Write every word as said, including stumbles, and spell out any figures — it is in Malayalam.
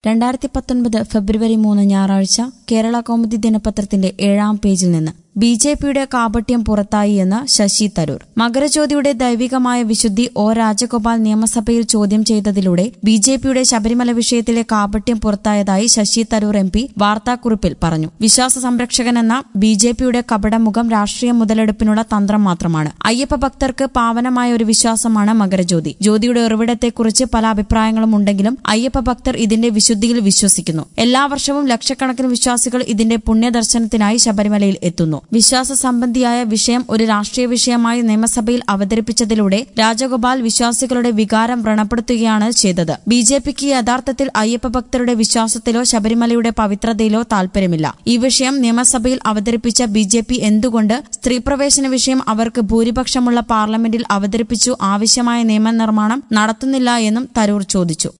രണ്ടായിരത്തി പത്തൊൻപത് ഫെബ്രുവരി മൂന്ന് ഞായറാഴ്ച കേരള കൗമുദി ദിനപത്രത്തിന്റെ ഏഴാം പേജിൽ നിന്ന് ബി ജെ പിയുടെ കാപട്യം പുറത്തായി എന്ന് ശശി തരൂർ. മകരജ്യോതിയുടെ ദൈവികമായ വിശുദ്ധി ഒ രാജഗോപാൽ നിയമസഭയിൽ ചോദ്യം ചെയ്തതിലൂടെ ബി ജെ പിയുടെ ശബരിമല വിഷയത്തിലെ കാപട്യം പുറത്തായതായി ശശി തരൂർ എം പി വാർത്താക്കുറിപ്പിൽ പറഞ്ഞു. വിശ്വാസ സംരക്ഷകനെന്ന ബി ജെ പിയുടെ കപടമുഖം രാഷ്ട്രീയ മുതലെടുപ്പിനുള്ള തന്ത്രം മാത്രമാണ്. അയ്യപ്പ ഭക്തർക്ക് പാവനമായ ഒരു വിശ്വാസമാണ് മകരജ്യോതി. ജ്യോതിയുടെ ഉറവിടത്തെക്കുറിച്ച് പല അഭിപ്രായങ്ങളും ഉണ്ടെങ്കിലും അയ്യപ്പ ഭക്തർ ഇതിന്റെ വിശുദ്ധിയിൽ വിശ്വസിക്കുന്നു. എല്ലാ വർഷവും ലക്ഷക്കണക്കിന് വിശ്വാസികൾ ഇതിന്റെ പുണ്യദർശനത്തിനായി ശബരിമലയിൽ എത്തുന്നു. വിശ്വാസ സംബന്ധിയായ വിഷയം ഒരു രാഷ്ട്രീയ വിഷയമായി നിയമസഭയിൽ അവതരിപ്പിച്ചതിലൂടെ രാജഗോപാൽ വിശ്വാസികളുടെ വികാരം വ്രണപ്പെടുത്തുകയാണ് ചെയ്തത്. ബി ജെ പിക്ക് യഥാർത്ഥത്തിൽ അയ്യപ്പ ഭക്തരുടെ വിശ്വാസത്തിലോ ശബരിമലയുടെ പവിത്രതയിലോ താൽപര്യമില്ല. ഈ വിഷയം നിയമസഭയിൽ അവതരിപ്പിച്ച ബി ജെ പി എന്തുകൊണ്ട് സ്ത്രീപ്രവേശന വിഷയം അവർക്ക് ഭൂരിപക്ഷമുള്ള പാർലമെന്റിൽ അവതരിപ്പിച്ചു ആവശ്യമായ നിയമനിർമ്മാണം നടത്തുന്നില്ല എന്നും തരൂർ ചോദിച്ചു.